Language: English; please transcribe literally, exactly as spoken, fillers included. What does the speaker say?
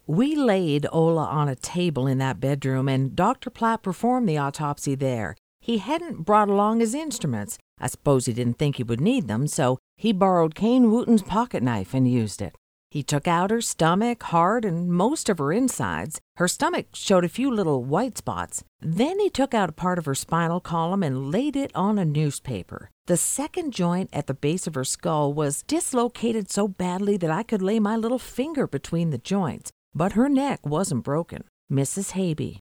We laid Ola on a table in that bedroom, and Doctor Platt performed the autopsy there. He hadn't brought along his instruments. I suppose he didn't think he would need them, so he borrowed Kane Wooten's pocket knife and used it. He took out her stomach, heart, and most of her insides. Her stomach showed a few little white spots. Then he took out a part of her spinal column and laid it on a newspaper. The second joint at the base of her skull was dislocated so badly that I could lay my little finger between the joints, but her neck wasn't broken. Missus Haby